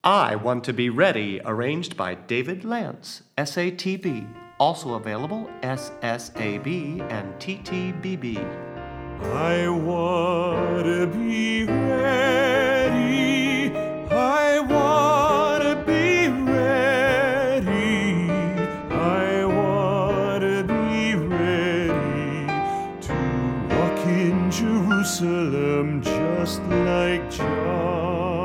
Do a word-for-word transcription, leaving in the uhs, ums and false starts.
I Want to Be Ready, arranged by David Lance, S A T B. Also available S S A B and T T B B. I want to be ready. I want to be ready. I want to be ready to walk in Jerusalem just like John.